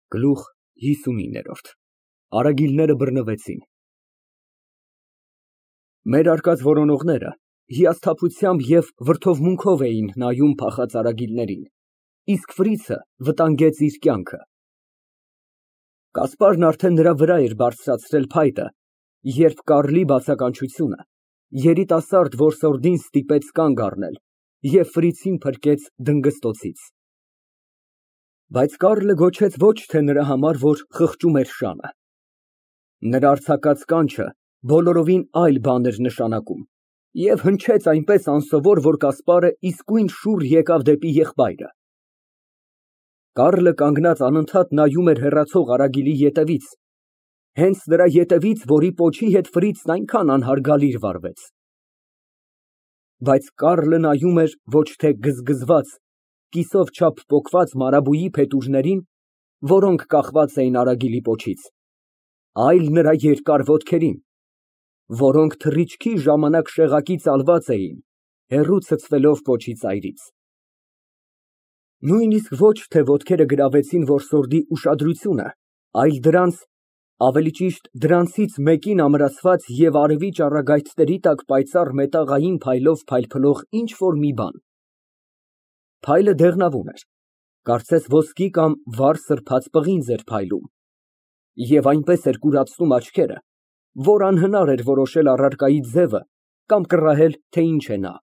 Գլուխ 59 Արագիլները բռնվեցին։ Մեր արկած որոնողները հիասթափությամբ և վրդովմունքով էին նայում փախած արագիլներին, իսկ Ֆրիցը վտանգեց իր կյանքը։ Կասպարն արդեն նրա վրա էր բարձրացրել փայտը, երբ Կարլի բացականչությունը երիտասարդ որսորդին ստիպեց կանգ առնել և Ֆրիցին փրկեց դնգստոցից։ Բայց Կարլը գոչեց ոչ թե նրա համար, որ խղճում էր շանը։ Նրա արձակած կանչը բոլորովին այլ բան էր նշանակում և հնչեց այնպես անսովոր, որ Կասպարը իսկույն շուռ եկավ դեպի եղբայրը։ Կարլը կանգնած անընդհատ նայում էր հեռացող արագիլի ետևից, հենց նրա ետևից, որի պոչի հետ Ֆրիցն այնքան անհարգալիր վարվեց։ Բայց Կարլը նայում էր ոչ թե գզգզված, կիսով չափ պոկված մարաբույի փետուրներին, որոնք կախված էին արագիլի պոչից, այլ նրա երկար ոտքերին, որոնք թռիչքի ժամանակ շեղակի ծալված էին, հեռու ցցվելով պոչի ծայրից։ Նույնիսկ ոչ թե ոտքերը գրավեցին որսորդի ուշադրությունը, այլ դրանց, ավելի ճիշտ դրանցից մեկին ամրացված և արևի ճառագայթների տակ պայծառ մետաղային փայլով փայլփլող ինչ֊որ մի բան։ Փայլը դեղնավուն էր, կարծես ոսկի կամ վառ սրբած պղինձ էր փայլում, և այնպես էր կուրացնում աչքերը, որ անհնար էր որոշել առարկայի ձևը կամ կռահել, թե ինչ է նա։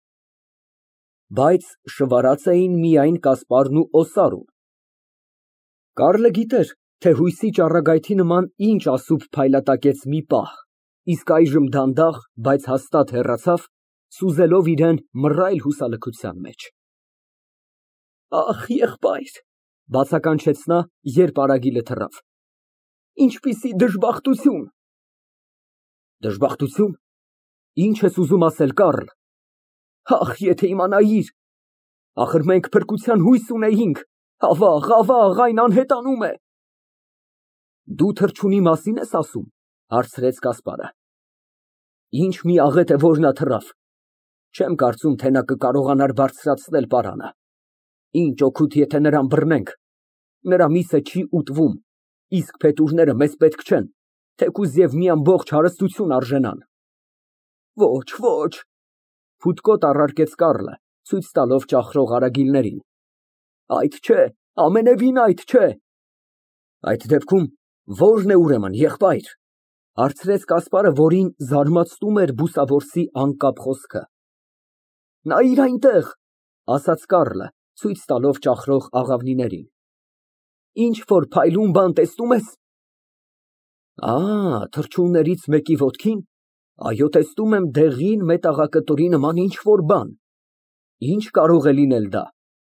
Բայց շվարած էին միայն Կասպարն ու Օսարուն։ Կարլը գիտեր, թե հույսի ճառագայթի նման ինչ ասուբ փայլատակեց մի պահ, իսկ այժմ դանդաղ, բայց հաստատ հեռացավ, սուզելով իրան մռայլ հուսալքության մեջ։ Ախ, եղբայր, բացականչեց նա, երբ արագիլը թռավ, ինչպիսի դժբախտություն։ Դժբախտություն։ Ինչ ես ուզում ասել, Կարլ։ Ախ, եթե իմանայիր, ախր մենք փրկության հույս ունեինք, ավաղ, այն անհետանում է։ Դու թռչունի մասին ես ասում, հարցրեց Կասպարը։ Ինչ մի աղետ է, որ նա թռավ։ Չեմ կարծում, թե նա կկարողանար բարձրացնել պարանը։ Ինչ օգուտ, եթե նրան բռնենք։ Նրա միսը չի ուտվում, իսկ փետուրները մեզ պետք չեն, թեկուզ և մի ամբողջ հարստություն արժենան։ Ոչ, փութկոտ առարկեց Կարլը, ցույց տալով ճախրող արագիլներին։ Այդ չէ, ամենևին այդ չէ։ Այդ դեպքում ո՞րն է ուրեմն, եղբայր, հարցրեց Կասպարը, որին զարմացնում էր բուսավորսի անկապ խոսքը։ Նայիր այնտեղ, ասաց Կարլը, ցույց տալով ճախրող աղավնիներին։ Ինչ որ փայլուն բան տեսնում ես։ Թռչուններից մեկի ոտքին, այո, տեսնում եմ դեղին մետաղակտորի նման ինչ֊որ բան։ Ինչ կարող է լինել դա։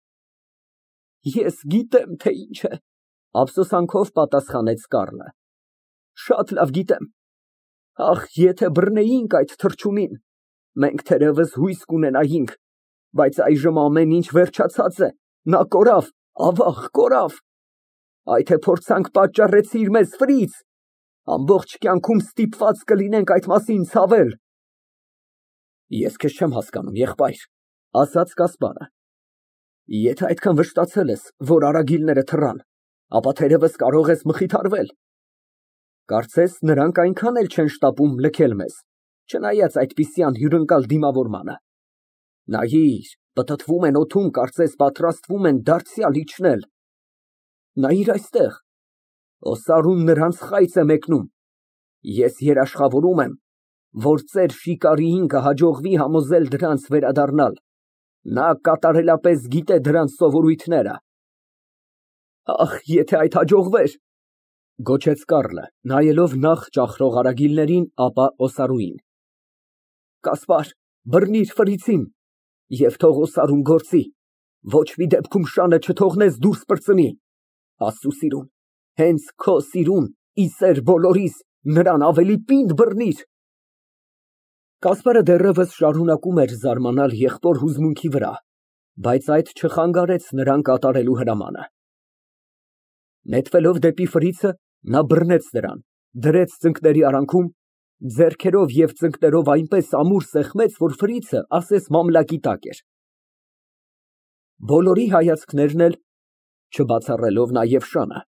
Ես գիտեմ, թե ինչ է, ափսոսանքով պատասխանեց Կարլը։ Շատ լավ գիտեմ։ Ախ, եթե բռնեինք այդ թռչունին, մենք թերևս հույս կունենայինք, բայց այժմ ամեն ինչ վերջացած է, նա կորավ, ավաղ, կորավ։ Այ թե փորձանք պատճառեցիր մեզ, Ֆրից, ամբողջ կյանքում ստիպված կլինենք այդ մասին ցավել։ Ես քեզ չեմ հասկանում, եղբայր, ասաց Կասպարը։ Եթե այդքան վշտացել ես, որ արագիլները թռան, ապա թերևս կարող ես մխիթարվել։ Կարծես նրանք այնքան էլ չեն շտապում լքել մեզ, չնայած այդպիսի անհյուրընկալ դիմավորմանը։ Նայիր, պտտվում են օդում, կարծես պատրաստվում են դարձյալ իջնել։ Նայիր այստեղ, Օսարուն նրանց խայծ է մեկնում։ Ես երաշխավորում եմ, որ ծեր շիկարիին կհաջողվի համոզել դրանց վերադառնալ։ Նա կատարելապես գիտե դրանց սովորույթները։ Ախ, եթե այդ հաջողվեր, գոչեց Կարլը, նայելով նախ ճախրող արագիլներին, ապա Օսարուին։ Կասպար, բռնիր Ֆրիցին և թող Օսարուն գործի, ոչ մի դեպքում շանը չթողնես դուրս պրծնի։ Աստծու սիրուն, հենց քո սիրուն, ի սեր բոլորիս, նրան ավելի պինդ բռնիր։ Կասպարը դեռևս շարունակում էր զարմանալ եղբոր հուզմունքի վրա, բայց այդ չխանգարեց նրան կատարելու հրամանը։ Նետվելով դեպի Ֆրիցը, նա բռնեց նրան, դրեց ծնկների արանքում, ձեռքերով և ծնկներով այնպես ամուր սեղմեց, որ Ֆրիցը ասես մամլակի տակ էր։ Բոլորի հայացքներն էլ, չբացառելով նաև շանը,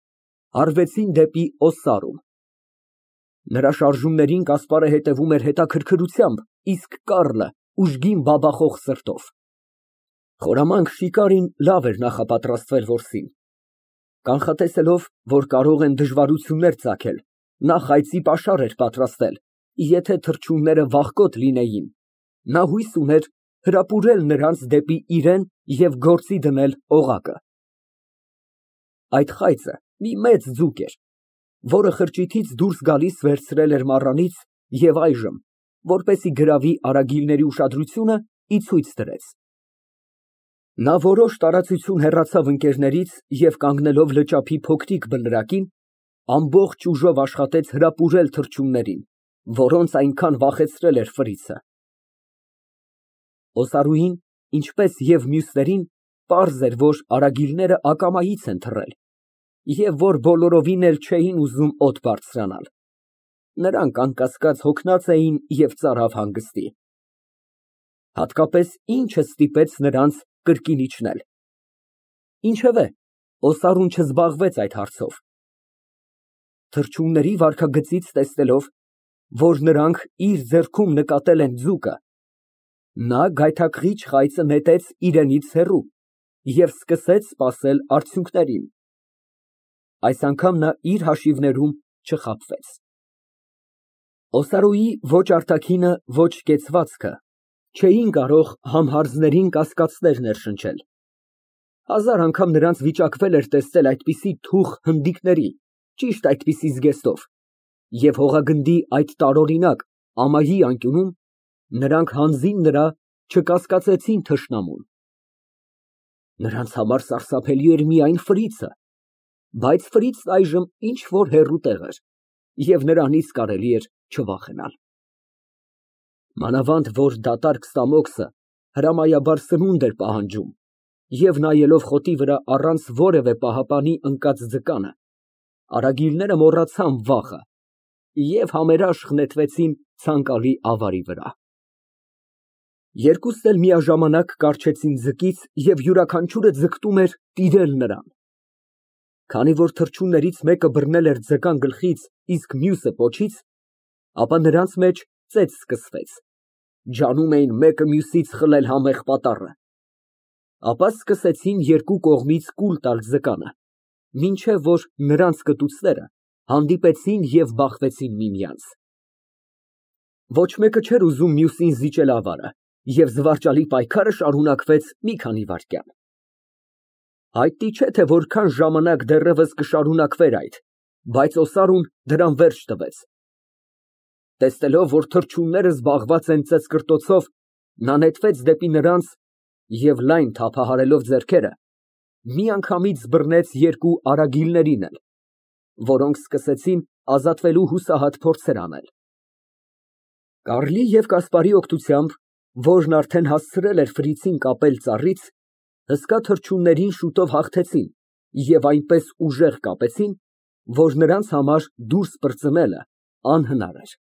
Արվեցին դեպի օսարում։ Նրա շարժումներին Կասպարը հետևում էր հետաքրքրությամբ, իսկ Կառլը ուժգին բաբախող սրտով։ Խորամանկ շիկարին լավ էր նախապատրաստվել որսին։ Կանխատեսելով, որ կարող են դժվարություններ ծագել, նա խայծի պաշար էր պատրաստել, եթե թռչունները վախկոտ լինեին, նա հույս ուներ հրապուրել նրանց դեպի իրեն և գործի դնել օղակը։ Այդ խայծը մի մեծ ձուկ էր, որը խրճիթից դուրս գալիս վերցրել էր մառանից և այժմ, որպեսզի գրավի արագիլների ուշադրությունը, ի ցույց դրեց։ Նա որոշ տարածություն հեռացավ ընկերներից և կանգնելով լճափի փոքրիկ բլրակին, ամբողջ ուժով աշխատեց հրապուրել թռչուններին, որոնց այնքան վախեցրել էր ֆրիցը։ Օսարուին, ինչպես և մյուսներին, պարզ էր, որ արագիլները ակամայից են թռել և որ բոլորովին էլ չէին ուզում օդ բարձրանալ։ Նրանք, անկասկած, հոգնած էին և ծարավ հանգստի։ Հատկապես ինչը ստիպեց նրանց կրկին իջնել։ Ինչևէ, օսարուն չզբաղվեց այդ հարցով։ Թռչունների վարքագծից տեսնելով, որ նրանք իր ձեռքում նկատել են ձուկը, նա գայթակղիչ խայծը նետեց իրենից հեռու և սկսեց սպասել արդյունքներին։ Այս անգամ նա իր հաշիվներում չխաբվեց։ Օսարուի ոչ արտաքինը, ոչ կեցվածքը չէին կարող համհարձներին կասկածներ ներշնչել։ Հազար անգամ նրանց վիճակվել էր տեսնել այդպիսի թուխ հնդիկների, ճիշտ այդպիսի զգեստով, և հողագնդի այդ տարօրինակ ամայի անկյունում նրանք հանձին նրա չկասկածեցին թշնամուն։ Նրանց համար սարսափելի էր միայն Ֆրիցը, բայց Ֆրիցն այժմ ինչ֊որ հեռու տեղ էր, և նրանից կարելի էր չվախենալ։ Մանավանդ որ դատարկ ստամոքսը հրամայաբար սնունդ էր պահանջում, և նայելով խոտի վրա առանց որևէ պահապանի ընկած ձկանը, արագիլները մոռացան վախը և համերաշխ նետվեցին ցանկալի ավարի վրա։ Երկուսն էլ միաժամանակ կառչեցին ձկից և յուրաքանչյուրը ձգտում էր տիրել նրան։ Քանի որ թռչուններից մեկը բռնել էր ձկան գլխից, իսկ մյուսը պոչից, ապա նրանց մեջ ծեծ սկսվեց, ջանում էին մեկը մյուսից խլել համեղ պատառը։ Ապա սկսեցին երկու կողմից կուլ տալ ձկանը, մինչև որ նրանց կտուցները հանդիպեցին և բախվեցին միմյանց։ Ոչ մեկը չէր ուզում մյուսին զիջել ավարը, և զվարճալի պայքարը շարունակվեց մի քանի վայրկյան։ Հայտնի չէ, թե որքան ժամանակ դեռևս կշարունակվեր այդ, բայց օսարուն դրան վերջ տվեց։ Տեսնելով, որ թռչունները զբաղված են ծեծկռտոցով, նա նետվեց դեպի նրանց և լայն թափահարելով ձեռքերը, միանգամից բռնեց երկու արագիլներին էլ, որոնք սկսեցին ազատվելու հուսահատ փորձեր անել։ Կարլի և Կասպարի օգնությամբ, որն արդեն հասցրել էր Ֆրիցին կապել ծառից, հսկա թռչուններին շուտով հաղթեցին և այնպես ուժեղ կապեցին, որ նրանց համար դուրս պրծնելը անհնար էր։